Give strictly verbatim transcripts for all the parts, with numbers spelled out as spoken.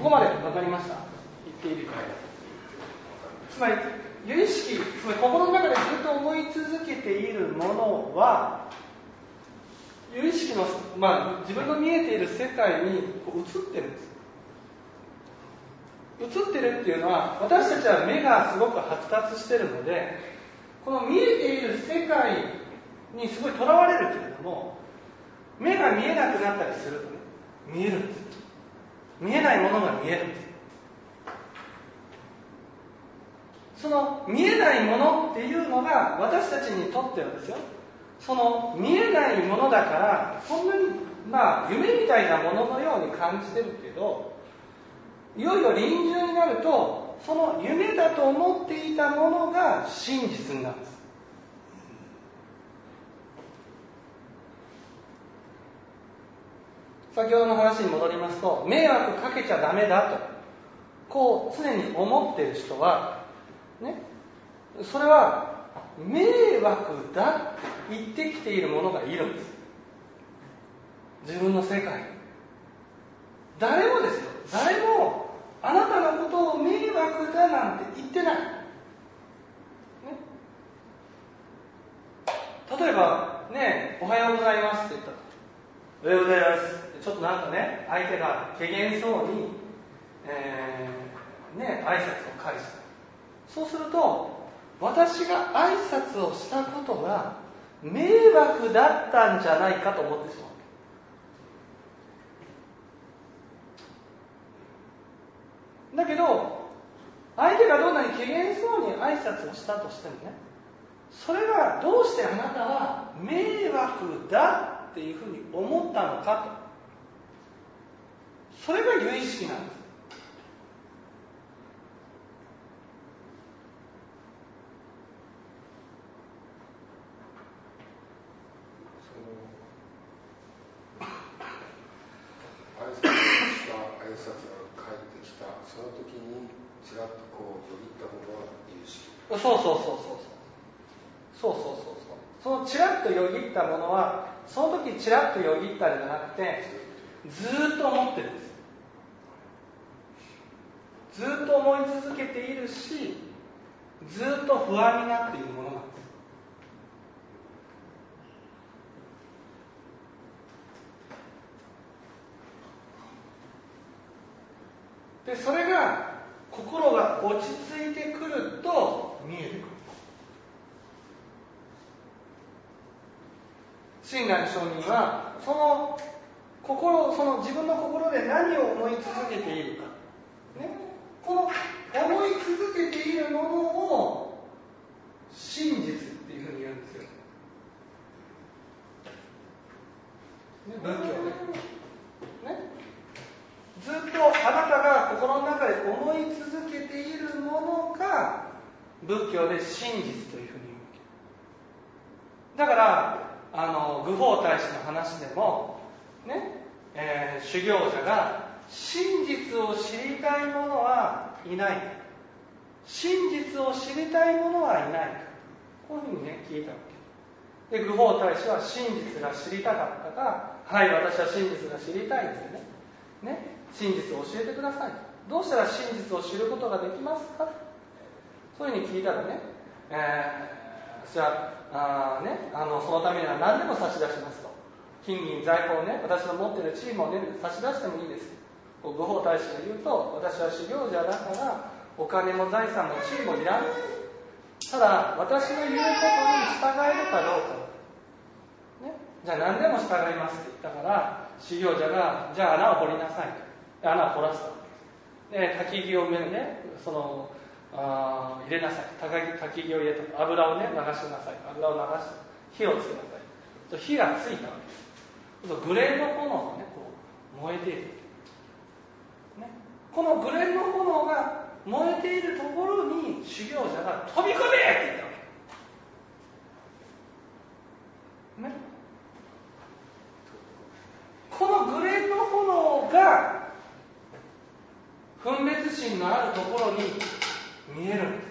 こまで分かりました？言っているか。つまり有意識、つまり心の中でずっと思い続けているものは有意識の、まあ、自分の見えている世界にこう映ってるんです。映ってるっていうのは、私たちは目がすごく発達しているので、この見えている世界にすごいとらわれるけれども、目が見えなくなったりするとね、見えるんです。見えないものが見えるんです。その見えないものっていうのが私たちにとってはですよ、その見えないものだからそんなにまあ夢みたいなもののように感じてるけど、いよいよ臨終になるとその夢だと思っていたものが真実になるんです。先ほどの話に戻りますと、迷惑かけちゃダメだとこう常に思っている人はね、それは迷惑だって言ってきているものがいるんです。自分の世界に誰もですよ、誰もあなたのことを迷惑だなんて言ってない、ね、例えばね、おはようございますって言ったと、おはようございますってちょっとなんかね、相手が怪げそうに、えー、ね、挨拶を返した。そうすると私が挨拶をしたことが迷惑だったんじゃないかと思ってしまう。だけど相手がどんなに怪げそうに挨拶をしたとしてもね、それがどうしてあなたは迷惑だっていうふうに思ったのかと、それが有意識なんです。 その時にちらっとこうよぎったものは有意識。 そうそうそうそうそうそうそうそうそうそのちらっとよぎったものはその時ちらっとよぎったんじゃなくてずーっと思ってるんです。ずーっと思い続けているし、ずーっと不安になっているものなんです。でそれが心が落ち着いてくると見えてくる。親鸞上人はその心、その自分の心で何を思い続けているか、ね、この思い続けているものを真実っていうふうに言うんですよ、ね、仏教で、ね、ずっとあなたが心の中で思い続けているものが仏教で真実というふうに言うわけだから、あの愚法大師の話でもね、えー、修行者が真実を知りたい者はいない、真実を知りたい者はいない、こういうふうにね聞いたわけで、愚法大師は真実が知りたかったから、はい、私は真実が知りたいですね、ね、真実を教えてください、どうしたら真実を知ることができますか、そういうふうに聞いたらね、えー、私はあ、ね、あのそのためには何でも差し出しますと、金銀財宝をね、私の持っている地位もね、差し出してもいいです。愚法大師が言うと、私は修行者だからお金も財産も地位もいらない、ただ私の言うことに従えるかどうか、ね、じゃあ何でも従いますって言ったから、修行者がじゃあ穴を掘りなさいと、穴を掘らせたわけです。で焚き木を上にね、そのあ入れなさい、焚き木を入れた、油をね流しなさい、油を流して火をつけなさい、火がついたわけです。グレーの炎がねこう燃えている、ね、このグレーの炎が燃えているところに修行者が飛び込めって言ったわけ、ね、このグレーの炎が分別心のあるところに見えるんです。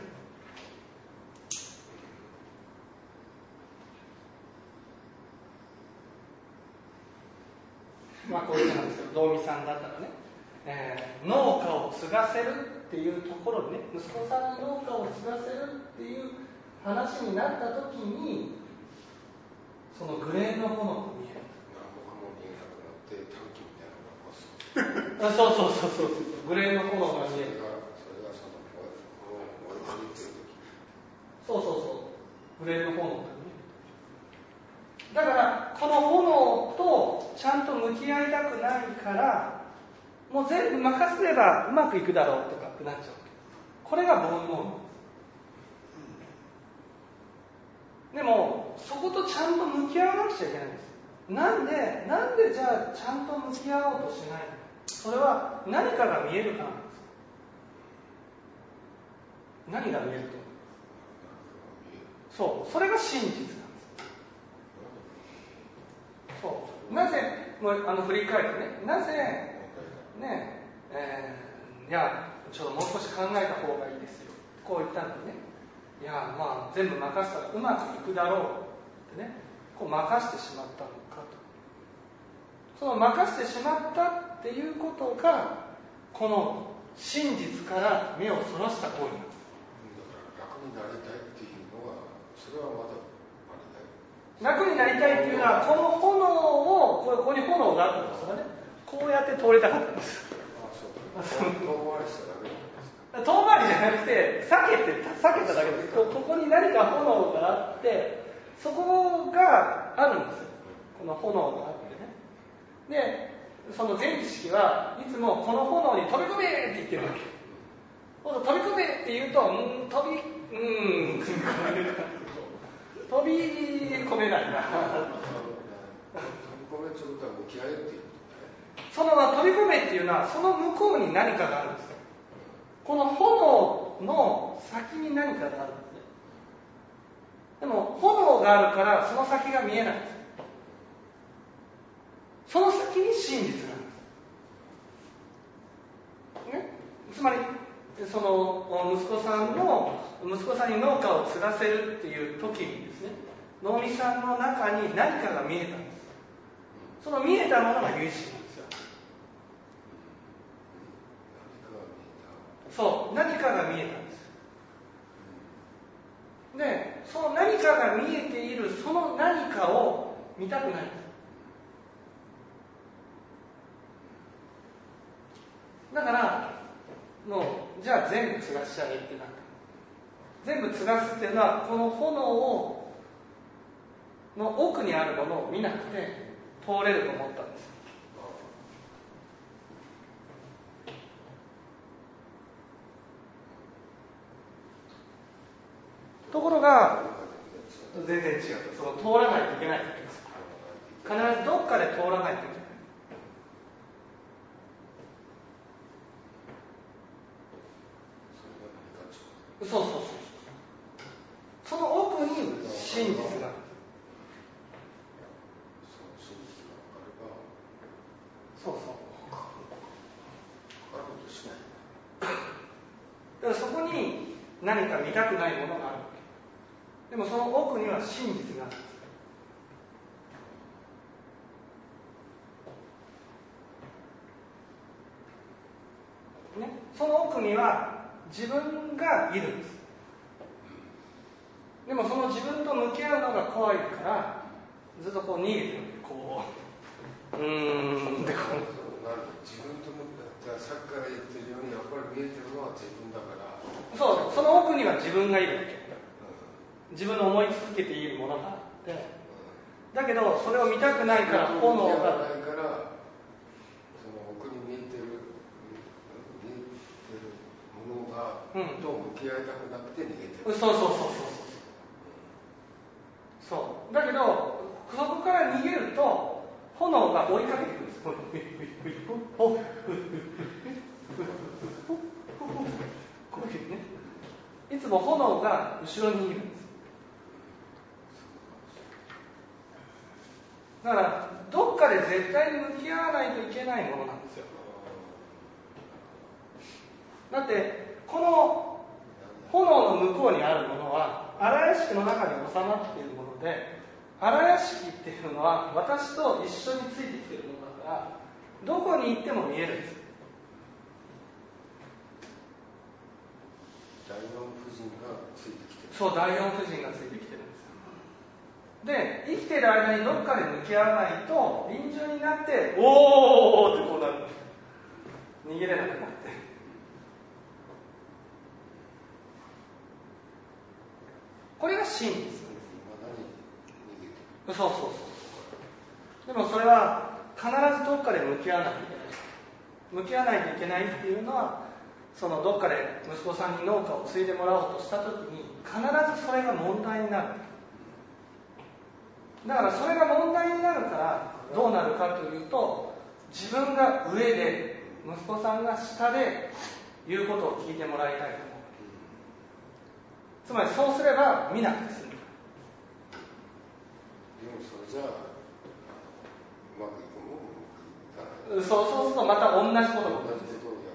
まあこういうことなんですよ。道美さんだったらね、 えー、農家を継がせるっていうところにね、息子さんに農家を継がせるっていう話になった時に、そのグレーの炎が見える。あ、そうそうそうそう、グレーの炎が見える。そうそうそう、グレーの炎が見える。だからこの炎とちゃんと向き合いたくないから、もう全部任せればうまくいくだろうとかってなっちゃう。これが煩悩。でもそことちゃんと向き合わなくちゃいけないんです。なんでなんでじゃあちゃんと向き合おうとしないの？それは何かが見えるからなんです。何が見えると？そう、それが真実なんです。そう、なぜ、もうあの振り返ってね、なぜね、えー、いやちょっともう少し考えた方がいいですよ、こう言ったんでね、いやまあ全部任せたらうまくいくだろうってね、こう任せてしまったのかと。その任せてしまったっていうことがこの真実から目をそらした行為なんです。 だから楽になりたいっていうのは、それはまだ楽になりたいっていうのは、この炎を、ここに炎があったんですからね、こうやって通りたかったんです。 あ、そうか。遠回りしただけなんですか。 遠回りじゃなくて、避けて、避けただけです。ここに何か炎があって、そこがあるんですよ。この炎があってね。で、その前知識はいつもこの炎に飛び込めって言ってるわけ。飛び込めって言うと、うん、飛び、うん、飛び込めないな。その飛び込めっていうのは、その向こうに何かがあるんですよ。この炎の先に何かがあるんですね。でも炎があるからその先が見えないんです。その先に真実なんです。ね、つまりその息子さんの息子さんに農家を継がせるっていう時にですね、能見さんの中に何かが見えたんです。その見えたものが唯心なんですよ。そう、何かが見えたんです。で、その何かが見えているその何かを見たくないんです。だからもうじゃあ全部継がしちゃえってなった。全部継がすっていうのは、この炎をの奥にあるものを見なくて通れると思ったんです。ところが全然違う。その通らないといけないわけです。必ずどっかで通らないといけない。そうそうそうそう。その奥に真実がある。そうそう。だからそこに何か見たくないものがあるわけ。でもその奥には真実があるんです。ね、その奥には自分がいるんです。でもその自分と向き合うのが怖いから、ずっとこう逃げてる。こう、うーんってこう。 自分と向き合って、さっきから言ってるように、やっぱり見えてるのは自分だから。 そう、その奥には自分がいるわけ。自分の思い続けているものがあって、だけどそれを見たくないから炎が。 ないから、その奥に見えてる、見えてるものが、うん、と向き合いたくなくて逃げてる。 そうそうそうそう。そう。だけど、そこから逃げると、炎が追いかけてくるんです。こういうね。いつも炎が後ろにいるんです。だから、どっかで絶対に向き合わないといけないものなんですよ。だって、この炎の向こうにあるものは、荒屋敷の中に収まっているもので、荒屋敷っていうのは私と一緒についてきているものだから、どこに行っても見えるんです。 四夫人がついてきてる。 そう、第四夫人がついてきてるんですよ。で、生きてる間にどっかで向き合わないと、臨終になって、おーってこうなる。逃げれなくなって。これが真です。そうそうそう。でもそれは必ずどっかで向き合わないといけない。向き合わないといけないっていうのは、そのどっかで息子さんに農家を継いでもらおうとしたときに、必ずそれが問題になる。だからそれが問題になるからどうなるかというと、自分が上で息子さんが下で言うことを聞いてもらいたいと思う。つまりそうすれば見なくて済む。 でもそれじゃあうまくいくもんもいかない。 そうそうするとまた同じことが同じことをやるから。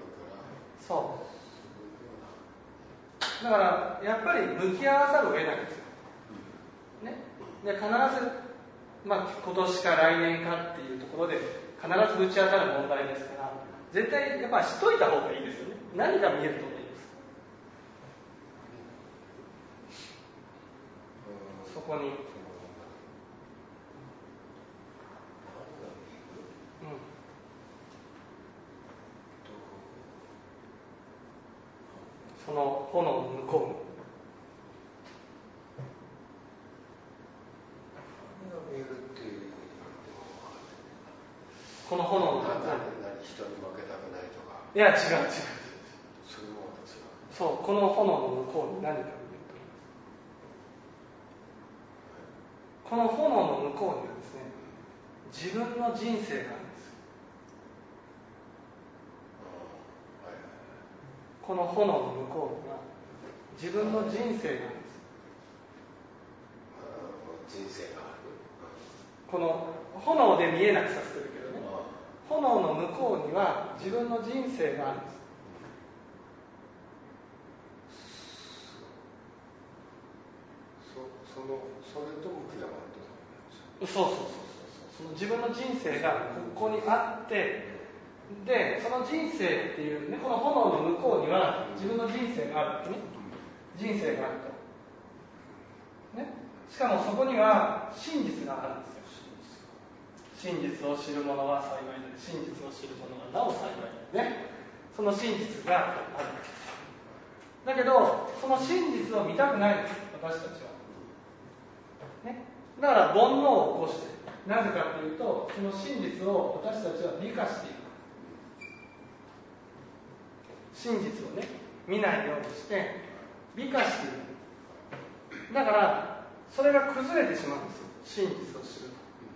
そうだからやっぱり向き合わざるを得ないんですよ、ね、で必ず、まあ、今年か来年かっていうところで必ずぶち当たる問題ですから、絶対やっぱしといた方がいいですよね。何が見えると思います？そこに、うん、その炎の向こうにこの炎の向こうに人に負けたくないとか。 いや違う違う。 それも私は。 そう、この炎の向こうに何か見えると思います。この炎の向こうにはですね、自分の人生があるんですよ。この炎の向こうには自分の人生があるんです。 人生がある。 この炎で見えなくさせてるけどね、炎の向こうには自分の人生があるんです。 そ, そのそれと向き合わないとダメなんですよ。 そうそうそうそう。その自分の人生がここにあって、でその人生っていうね、この炎の向こうには自分の人生があるってね、人生があると、ね、しかもそこには真実があるんですよ。真実を知る者は幸いで、真実を知る者はなお幸いでね。その真実がある。だけどその真実を見たくないんです、私たちは、ね、だから煩悩を起こして、なぜかというとその真実を私たちは美化していく。真実をね見ないようにして美化している。だからそれが崩れてしまうんですよ、真実を知ると。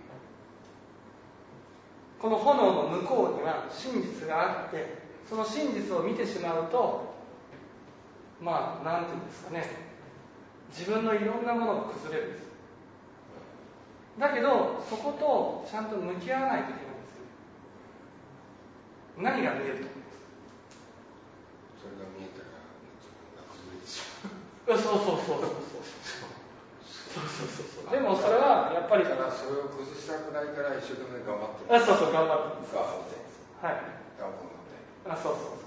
この炎の向こうには真実があって、その真実を見てしまうと、まあなんていうんですかね、自分のいろんなものが崩れるんです。だけどそことちゃんと向き合わないといけないんですよ。何が見えると思います？ それが見えたら自分が崩れてしまう。 そうそうそうそうそうそうそうそうそうそう。でもそれはやっぱりだからそれを崩したくないから一生懸命頑張ってる。あ、そうそう、頑張ってます。 頑張ってはい。 頑張って。 あ、そうそうそう。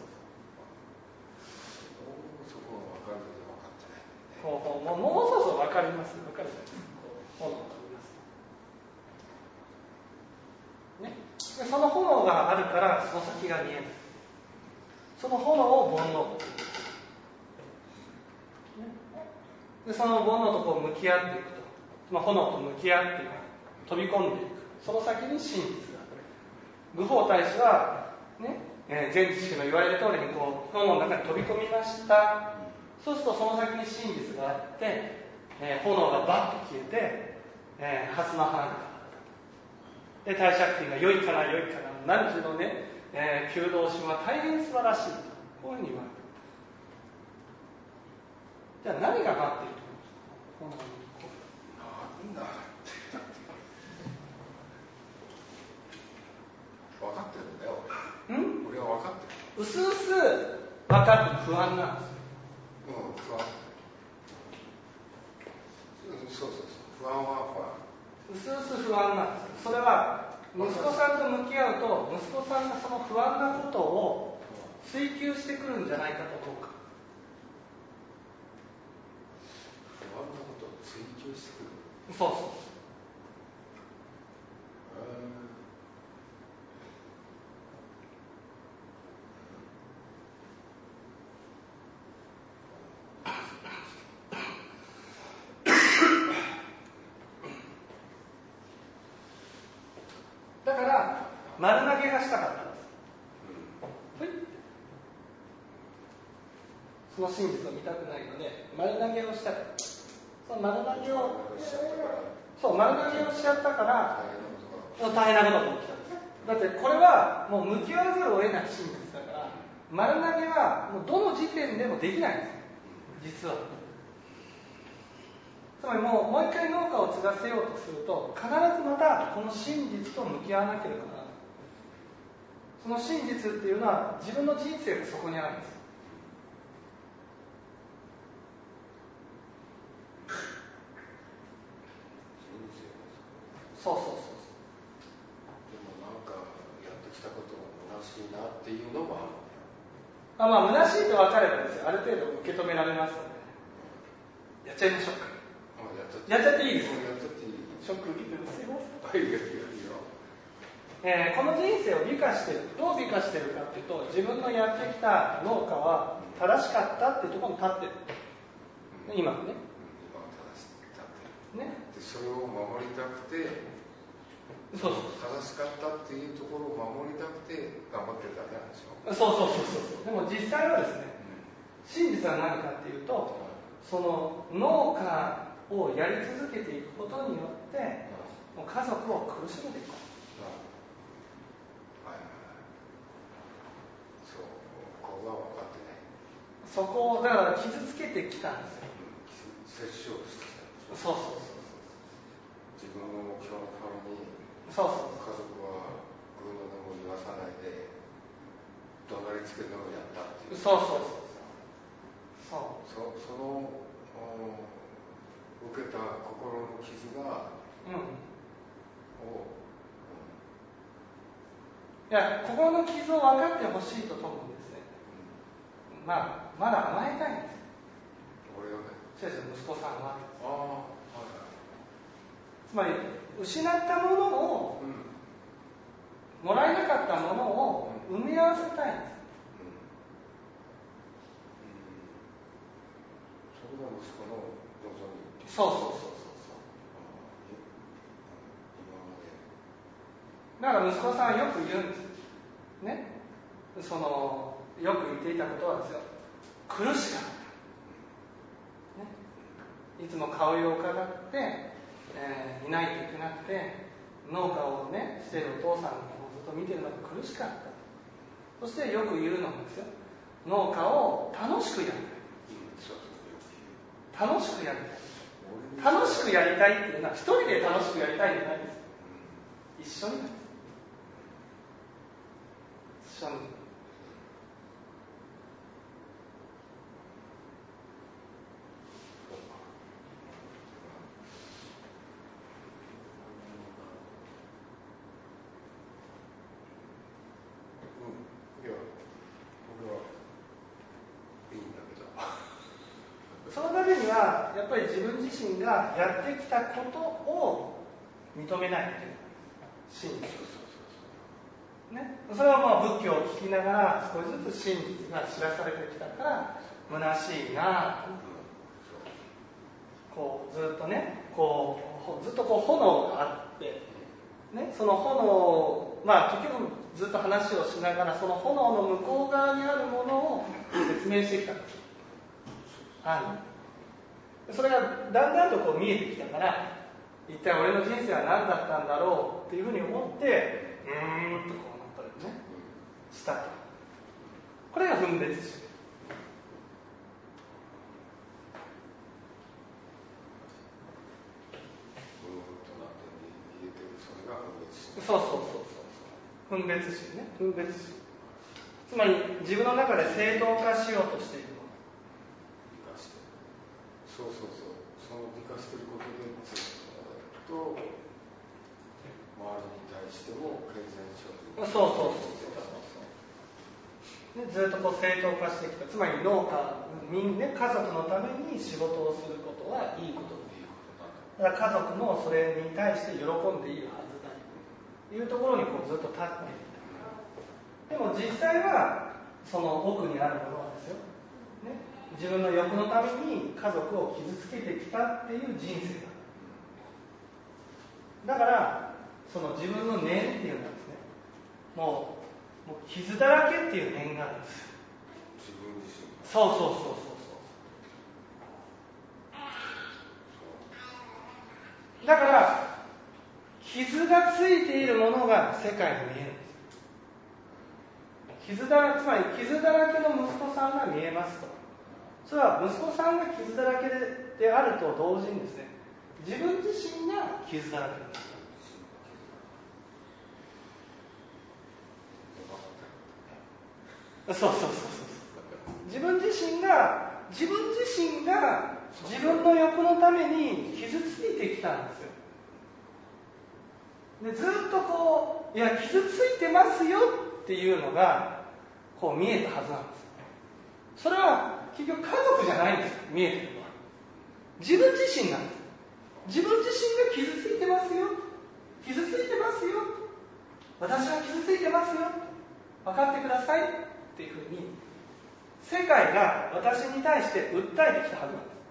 そこは分かるけど分かってない。 ほうほう、もうもうそうそう分かります。分かるじゃないですか。炎が飛びます。ね。でその炎があるからその先が見えない。その炎を煩悩。でその煩悩とこう向き合っていくと、その炎と向き合っていく、飛び込んでいく、その先に真実がある。愚法大師は、ねえー、前知識の言われる通りにこう炎の中に飛び込みました。そうするとその先に真実があって、えー、炎がバッと消えて、えー、蓮の花がで大借金が良いかな良いかな、何時のね、えー、求道心は大変素晴らしいと、こういうふうに言われる。じゃあ何が待っていると思うんですか？ なんだって分かってるんだよ俺。ん？俺は分かってる。 うすうす分かって不安なんですよ。 うん、不安。そうそうそう、不安は不安。 うすうす不安なんですよ。それは息子さんと向き合うと、息子さんがその不安なことを追求してくるんじゃないかと思うか。 ろんなことを追求してくる。 そうそう。だから丸投げがしたかったんです。はい、その真実を見たくないので丸投げをしたかった。その丸投げをそう丸投げをしちゃったから大変なことが起きたんです。だってこれはもう向き合わざるを得ない真実だから、丸投げはもうどの時点でもできないんです実は。つまりもうもう一回農家を継がせようとすると必ずまたこの真実と向き合わなければならない。その真実っていうのは自分の人生がそこにあるんです。そうそうそう。 でもなんかやってきたことが虚しいなっていうのはあ、まあ虚しいと分かればですよ、ある程度受け止められますので、やっちゃいましょうか。やっちゃっていいですか。 やっちゃっていい。 ショック受けてますよ。 はい、いいよいいよ。 えー、この人生を美化してる。どう美化してるかっていうと、自分のやってきた農家は正しかったっていうところに立ってる。うん、今はね。 今は正しかった。 ね。 で、それを守りたくて、 そうそう正しかったっていうところを守りたくて頑張ってたんでしょ。 そうそうそうそう。でも実際はですね、真実は何かっていうと、その農家をやり続けていくことによって、もう家族を苦しめていく。 はいはいはい。そう、ここが分かってない。 そこをだから傷つけてきたんですよ。 接しようとしてきた。 そうそうそう。 自分の目標のために、 そうそう家族はグーの音も言わさないで怒鳴りつけるのをやったっていう。 そうそうそうそう。そ, その受けた心の傷が、 うん、 を、 うん、いや心の傷を分かってほしいとともにですね、うん、まあまだ甘えたいんです。 俺がね。 先生息子さんは。 ああ、はいはい。 つまり失ったものを、うん、もらえなかったものを埋め合わせたいんです。 それが息子の望み。 そうそうそうそうそう。だから息子さんはよく言うんですね。そのよく言っていたことはですよ、苦しかった、ね、いつも顔色を伺って、えー、いないといけなくて農家をねしているお父さんをずっと見てるのが苦しかった。そしてよく言うのがですよ、農家を楽しくやりたい。楽しくやりたい。楽しくやりたいっていうのは一人で楽しくやりたいんじゃないです。一緒に一緒に。そのためにはやっぱり自分自身がやってきたことを認めないといけない。真実、ね、それはまあ仏教を聞きながら少しずつ真実が知らされてきたから虚しいなと、こうずっとねこうずっとこう炎があって、ね、その炎、まあ結局ずっと話をしながらその炎の向こう側にあるものを説明してきたんです。はい、それがだんだんとこう見えてきたから、一体俺の人生は何だったんだろうっていうふうに思って、うーんとこうなったりねしたと。これが分別主義。そうそうそうそう。分別主義ね。分別主義。つまり自分の中で正当化しようとしている。 そうそうそう、その美化していることでずっと周りに対してもプレゼンション。 そうそうそうそう。 ずっとこう正当化してきた。つまり農家みんな、ね、家族のために仕事をすることはいいことだ。だから家族もそれに対して喜んでいるはずだというところにこうずっと立っている。でも実際はその奥にあるものはですよ、ね、自分の欲のために家族を傷つけてきたっていう人生だ。だからその自分の念っていうのはですね、もう、もう傷だらけっていう念があるんです。 自分自身。 そうそうそうそうそう。だから傷がついているものが世界に見えるんです。傷だら、つまり傷だらけの息子さんが見えますと。それは息子さんが傷だらけ で, であると同時にですね、自分自身が傷だらけなんです。そうそうそうそう。自分自身が自分自身が自分の欲のために傷ついてきたんですよ。でずっとこう、いや傷ついてますよっていうのがこう見えたはずなんです。それは結局家族じゃないんですよ。見えてるのは自分自身なんです。自分自身が傷ついてますよ、傷ついてますよ、私は傷ついてますよ、分かってくださいっていうふうに世界が私に対して訴えてきたはずなんです。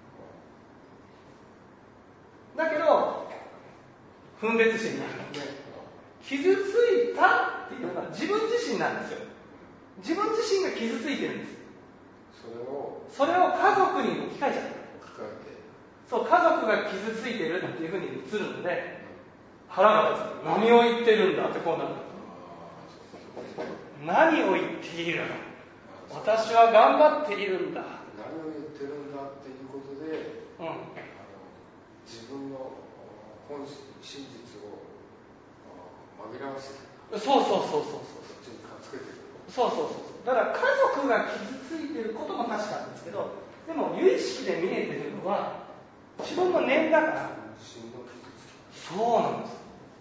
だけど分別心になるので、傷ついたっていうのは自分自身なんですよ。自分自身が傷ついてるんです。 それをそれを家族に置き換えちゃった。 置き換えて、 そう、家族が傷ついてるっていうふうに映るので、腹が立つ。何を言ってるんだってこうなる。何を言っているの、私は頑張っているんだ。 何を言ってるんだっていうことで、うん、あの自分の本真実を紛らわせて、 そうそうそうそうそう、 そっちにかっつけてる。 そうそうそう。だから家族が傷ついていることも確かなんですけど、でも有意識で見えているのは自分の念だから。そうなんです。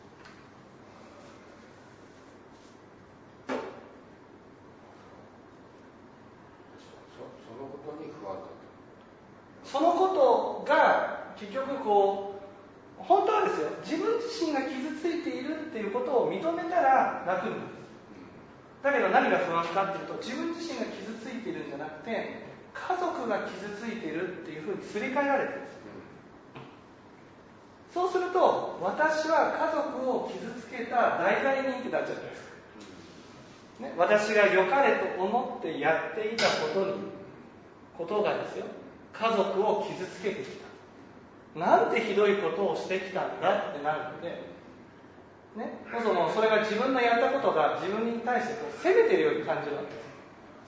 そのことに不安だった。 そのことが結局こう、本当はですよ、自分自身が傷ついているっていうことを認めたら楽になる。だけど何が不安かっていうと、自分自身が傷ついているんじゃなくて家族が傷ついているっていうふうにすり替えられてるんです。そうすると私は家族を傷つけた代替人ってなっちゃうじゃないですか、ね、私が良かれと思ってやっていたことにことがですよ、家族を傷つけてきた、なんてひどいことをしてきたんだってなるのでね、そもそれが自分のやったことが自分に対してこう責めてるように感じるわけです。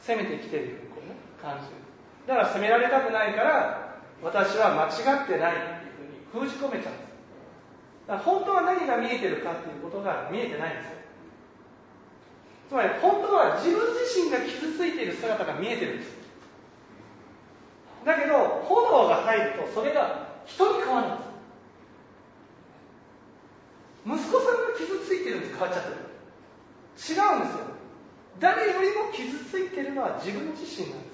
責めてきてるようにこう、ね、感じる。だから責められたくないから私は間違ってないっていうふうに封じ込めちゃうんです。だから本当は何が見えてるかっていうことが見えてないんですよ。つまり本当は自分自身が傷ついている姿が見えてるんです。だけど炎が入るとそれが人に変わるんです。息子さんが傷ついてるんです。変わっちゃってる。違うんですよ。誰よりも傷ついてるのは自分自身なんです。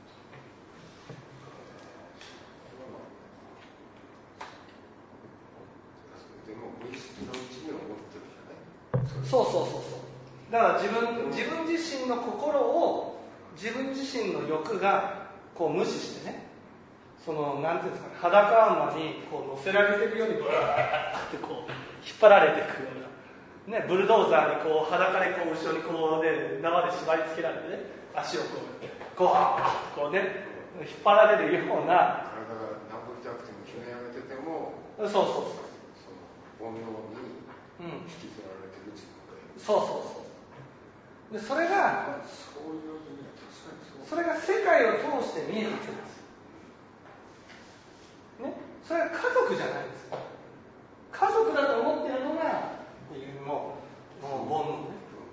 でも無意識のうちに思ってるじゃない。 そうそうそうそう。だから自分自分自身の心を自分自身の欲がこう無視してね、そのなんていうんですかね、裸馬にこう乗せられてるようにブワーってこう引っ張られていくような。ね、ブルドーザーにこう裸でこう後ろにこうね、縄で縛り付けられてね、足をこうこうこうね引っ張られるような。 体が何も痛くても決め上げてても、 そうそうそう。 その煩悩に引きずられてる自分がいる。 そうそうそう。でそれがそういう意味は確かにそう。 それが世界を通して見えてきてます。ね、それは家族じゃないんです。家族だと思ってるのが。っていうもう、もう煩悩ね。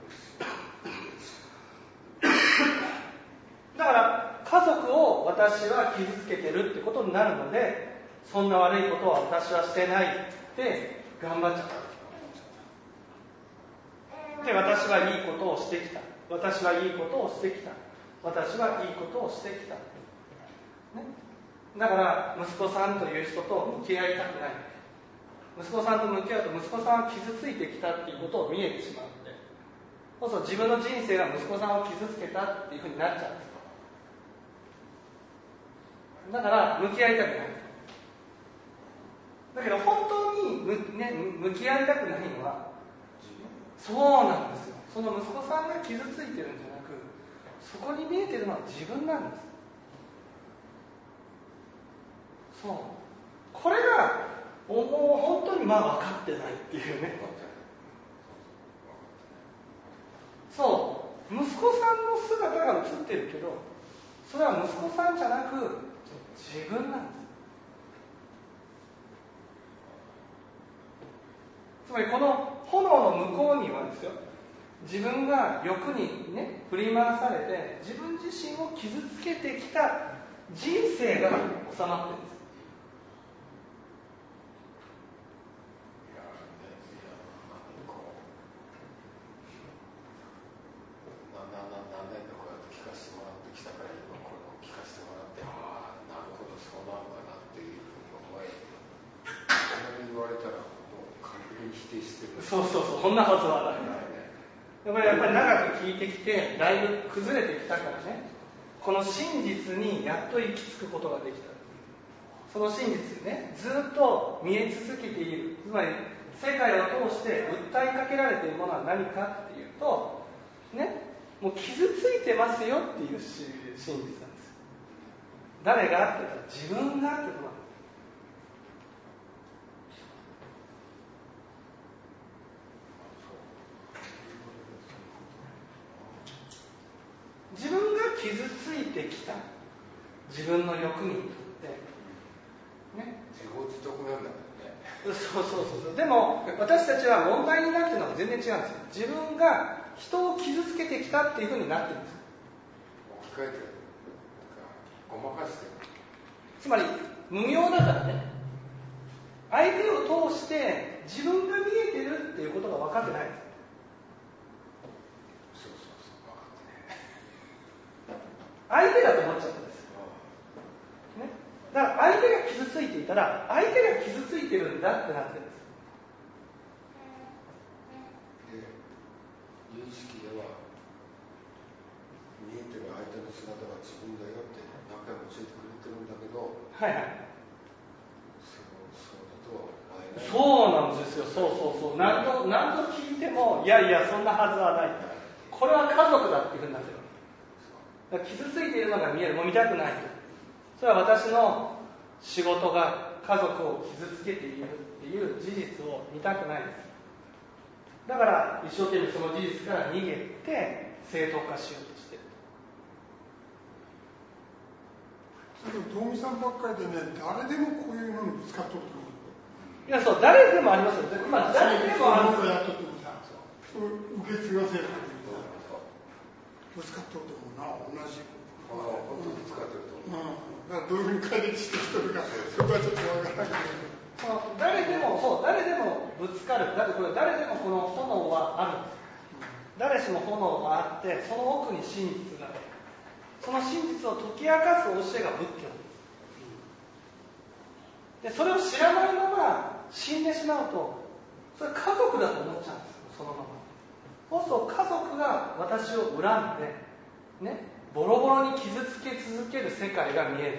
だから家族を私は傷つけてるってことになるので、そんな悪いことは私はしてないって頑張っちゃった。で、私はいいことをしてきた。 私はいいことをしてきた、私はいいことをしてきた、ね、だから息子さんという人と向き合いたくない。息子さんと向き合うと息子さんは傷ついてきたっていうことを見えてしまうので、そうすると自分の人生が息子さんを傷つけたっていうふうになっちゃうんです。だから向き合いたくない。だけど本当に 向,、ね、向き合いたくないのは、そうなんですよ。その息子さんが傷ついてるんじゃなく、そこに見えてるのは自分なんです。そう。これがもう本当にまあ分かってないっていうね。そう。息子さんの姿が映ってるけど、それは息子さんじゃなく自分なんです。つまりこの炎の向こうにはですよ、自分が欲にね振り回されて自分自身を傷つけてきた人生が収まってるんです。 何年かこうやって聞かせてもらってきたから、今これを聞かせてもらって、ああなるほどそうなのかなっていうふうに思えて、こんなに言われたらもう完璧に否定してる。 そうそうそう、こんなはずはない。やっぱりやっぱり長く聞いてきてだいぶ崩れてきたからね、この真実にやっと行き着くことができた。その真実ね、ずっと見え続けている。つまり世界を通して訴えかけられているものは何かっていうとね、もう傷ついてますよっていう真実なんです。誰がって言ったら自分がってことなんです。自分が傷ついてきた自分の欲にとってね、 自業自得なんだよね。 そうそうそう。でも私たちは問題になっているのは全然違うんですよ。自分が人を傷つけてきたっていうふうになってるんです。 置き換えてる、ごまかしてる。 つまり無明だからね、相手を通して自分が見えてるっていうことが分かってないんです。 そうそうそう、分かってね。 相手だと思っちゃったんです、ね、だから相手が傷ついていたら相手が傷ついてるんだってなってるんです。 で、有意識では見えてる相手の姿が自分だよって何回も教えてくれてるんだけど、 はいはい、 そうそうだとは思えない。 そうなんですよ。そうそうそう。何度何度聞いてもいやいやそんなはずはない。これは家族だっていうふうになってる。だから傷ついているのが見える、もう見たくない。それは私の仕事が家族を傷つけているっていう事実を見たくないです。だから一生懸命その事実から逃げて正当化しようとしている。 でも東美さんばっかりでね、誰でもこういうのにぶつかっとると思う。 いや、そう、誰でもありますよ。まあ、誰でもある。 そういうことやっとってもさ、受け継がせるというか、ぶつかっとると思うな、同じ。 ああ、本当にぶつかってると思う。 うん、だからどういうふうに解決してきてるか、そこはちょっとわからないけど。 誰でも、そう、誰でもぶつかる。だってこれ、誰でもこの炎はあるんです。誰しも炎があって、その奥に真実がある。その真実を解き明かす教えが仏教です。で、それを知らないまま死んでしまうと、それ家族だと思っちゃうんですよ、そのまま。そうすると家族が私を恨んで、ね、ボロボロに傷つけ続ける世界が見える。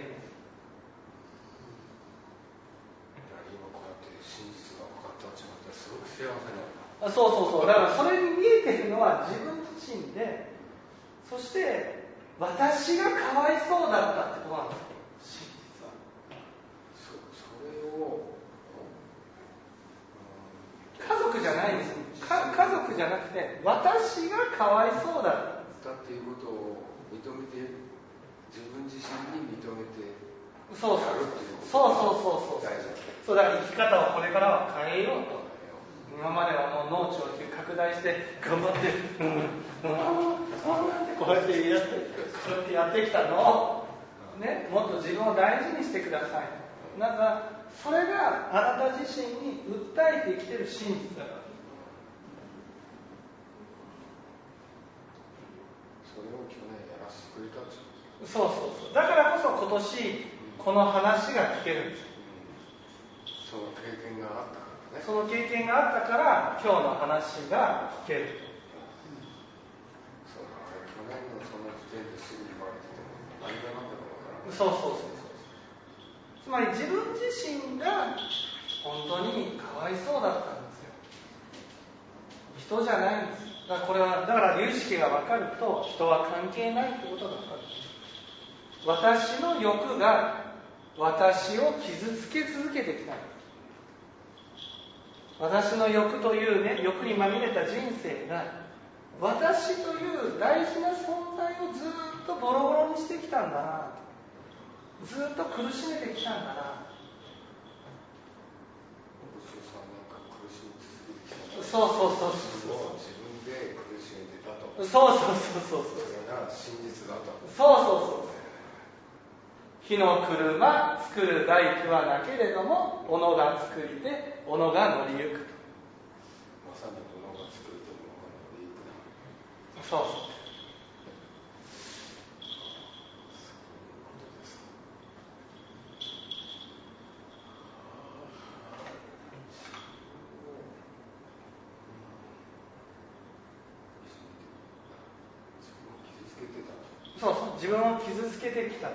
今こうやって真実が分かったんじゃなくて、すごく幸せなの。 あ、そうそうそう。だからそれに見えているのは自分自身で、そして私がかわいそうだったってことなんですよ、真実は。 そ, それを、 家族じゃないんですよ。か家族じゃなくて私がかわいそうだっただっていうことを認めて、自分自身に認めてそうやるっていうことそうそうそうそう大事だ。 そうだから生き方をこれからは変えようと。今まではもう農地を拡大して頑張ってうんうんってこうやってやってこうやってやってきたの、ね、もっと自分を大事にしてください。なんかそれがあなた自身に訴えてきてる真実だから。 それを去年やらせてくれたんですよ。 そうそうそう。だからこそ今年この話が聞けるんです。 その経験があったからね。 その経験があったから今日の話が聞ける。 そうだ、あれ去年のその時点ですぐ言われてても何が何だかわからない。 そうそうそうそう。つまり自分自身が本当にかわいそうだったんですよ。人じゃないんです。だからこれはだから有識が分かると人は関係ないということが分かる。私の欲が私を傷つけ続けてきた。私の欲というね、欲にまみれた人生が私という大事な存在をずっとボロボロにしてきたんだな、ずっと苦しめてきたんだな。そうそうそうそう。 自分で苦しめてたと。 そうそうそうそう。 それが真実だと。 そうそうそう。火の車作る大工はなけれども、斧が作りて斧が乗りゆくと。 まさに斧が作ると斧が乗りゆくだ。 そうそう。そうそう、自分を傷つけてきた。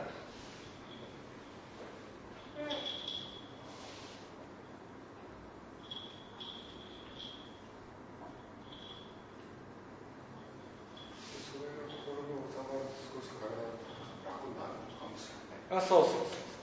あ、そうそうそう。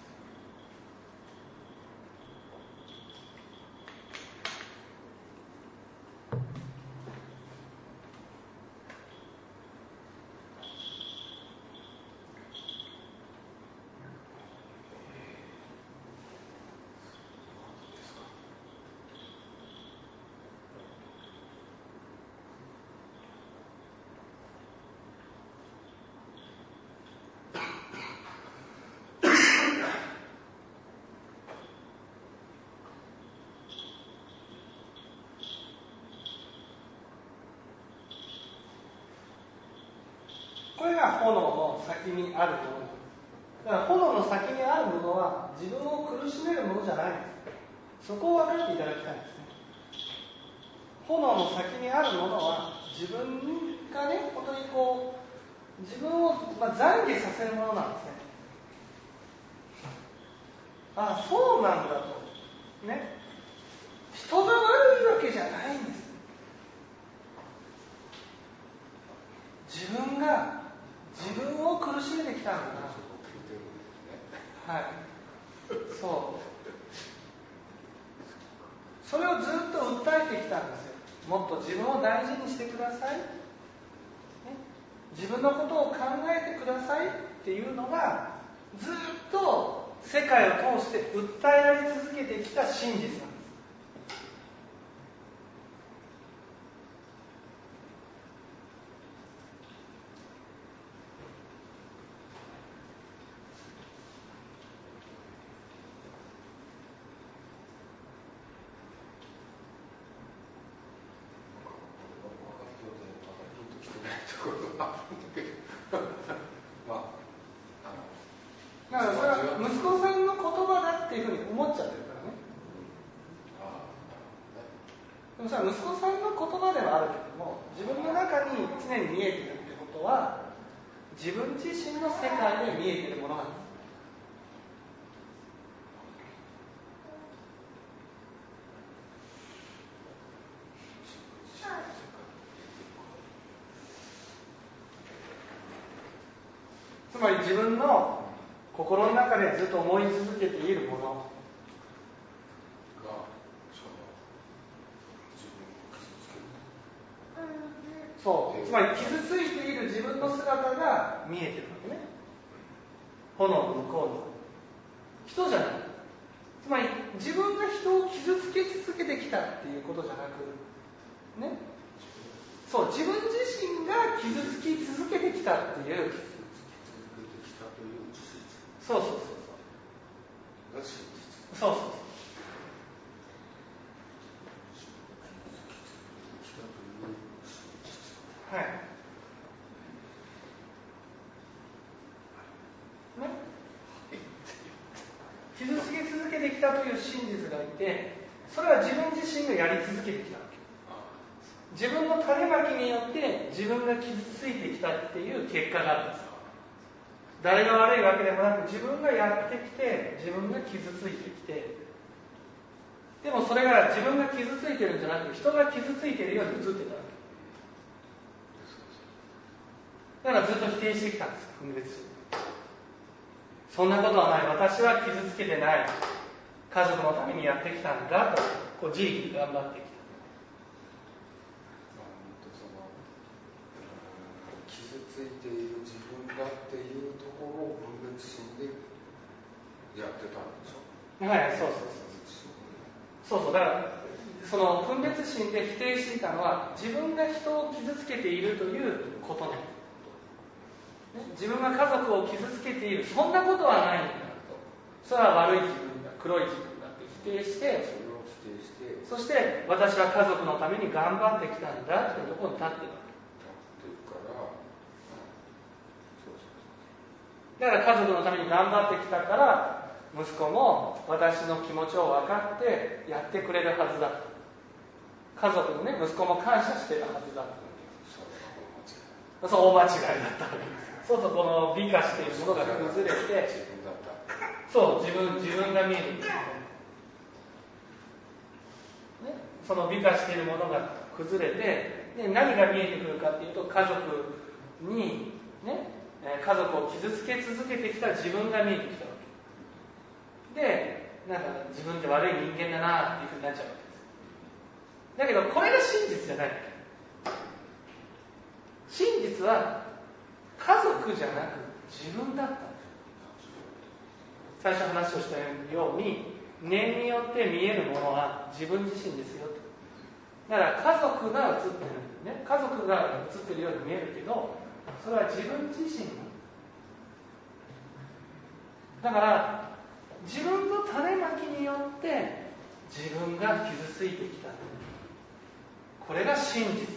これが炎の先にあるもの。だから炎の先にあるものは自分を苦しめるものじゃないんです。そこを分かっていただきたいんですね。炎の先にあるものは自分がね、本当にこう自分を、まあ、懺悔させるものなんですね。ああ、そうなんだとね。人が悪いわけじゃないんです。自分が自分を苦しめてきたんだな。はい。そう。それをずっと訴えてきたんですよ。もっと自分を大事にしてください。ね、自分のことを考えてくださいっていうのがずっと世界を通して訴えられ続けてきた真実なんです。だからそれは息子さんの言葉だっていうふうに思っちゃってるからね。でもそれは息子さんの言葉ではあるけども、自分の中に常に見えてるってことは自分自身の世界で見えてるものなんです。つまり自分の心の中でずっと思い続けているものがそう、つまり傷ついている自分の姿が見えてるわけね。炎の向こうの人じゃない。つまり自分が人を傷つけ続けてきたっていうことじゃなくね、そう自分自身が傷つき続けてきたっていうそうそうそうそうそうそうはい。 傷つけ続けてきたという真実がいて、それは自分自身がやり続けてきたわけ。自分の種まきによって自分が傷ついてきたっていう結果があるんです。誰が悪いわけでもなく、自分がやってきて自分が傷ついてきて、でもそれが自分が傷ついてるんじゃなく、人が傷ついているように映ってたわけだからずっと否定してきたんですよ、分別心。そんなことはない、私は傷つけてない、家族のためにやってきたんだと、こう自力で頑張ってきた。 傷ついている自分だっていうところを分別心でやってたんでしょ。 はい、そうそうそう。そうそう、だからその分別心で否定していたのは、自分が人を傷つけているということね。自分が家族を傷つけている、そんなことはないんだと。それは悪い自分だ、黒い自分だって否定して、 それを否定して、 そして私は家族のために頑張ってきたんだというところに立っている。だから家族のために頑張ってきたから、息子も私の気持ちを分かってやってくれるはずだと。家族にね、息子も感謝しているはずだと。そう、大間違いだったわけです。そうそう、この美化しているものが崩れて、そう、自分、自分が見えるんですね。その美化しているものが崩れて、で何が見えてくるかっていうと、家族にね、家族を傷つけ続けてきた自分が見えてきたわけで、なんか自分って悪い人間だなっていうふうになっちゃうわけです。だけどこれが真実じゃない。真実は家族じゃなく自分だった。最初話をしたように、念によって見えるものは自分自身ですよと。だから家族が映ってるんですね。家族が映ってるように見えるけど、それは自分自身だから自分の種まきによって自分が傷ついてきた。これが真実なんです。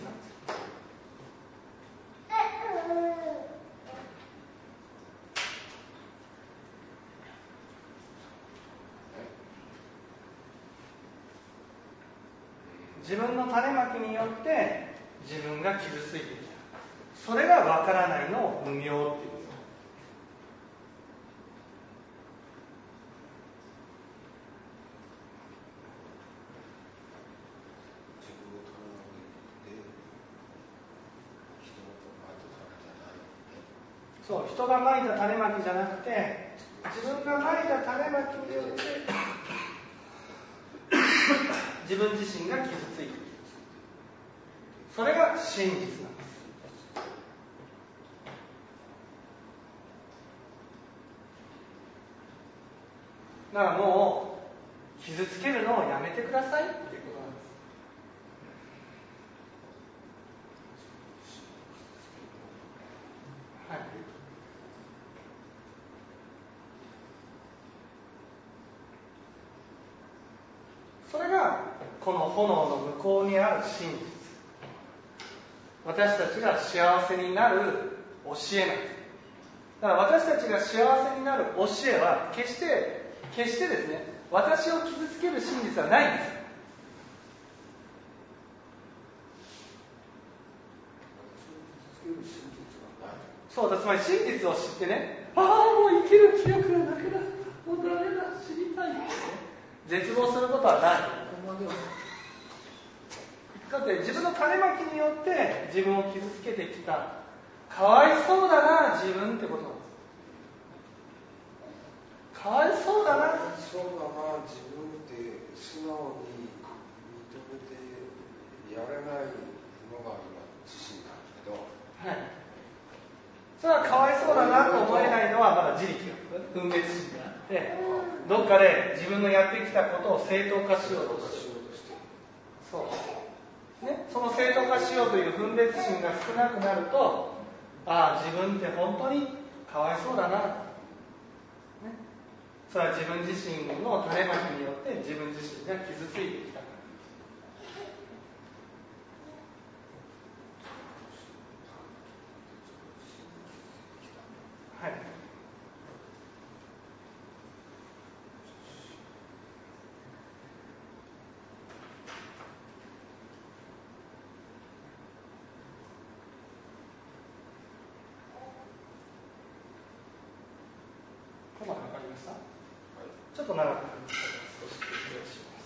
自分の種まきによって自分が傷ついてきた。それがわからないの無明っていう。そう、人がまいた種まきじゃなくて、自分がまいた種まきによって自分自身が傷ついている。それが真実なんです。だからもう傷つけるのをやめてくださいっていうことなんです。はい。それがこの炎の向こうにある真実。私たちが幸せになる教えなんです。だから私たちが幸せになる教えは決して決してですね、私を傷つける真実はないんです。そうだ、つまり真実を知ってね、ああもう生きる気力がなくなった、もうダメだ、死にたいって、ね、絶望することはない。だって自分の種まきによって自分を傷つけてきた、かわいそうだな自分ってことなんです。かわいそうだな。 かわいそうだな自分って素直に認めてやれないのが今自信なんだけど。 はい。それはかわいそうだなと思えないのはまだ自力が分別心があって、どっかで自分のやってきたことを正当化しようとしてる。そうね、その正当化しようという分別心が少なくなると、ああ自分って本当にかわいそうだな、ね、それは自分自身の種まきによって自分自身が傷ついてきた。はい。 した？ はい、 ちょっと長くなりましたが少し失礼します。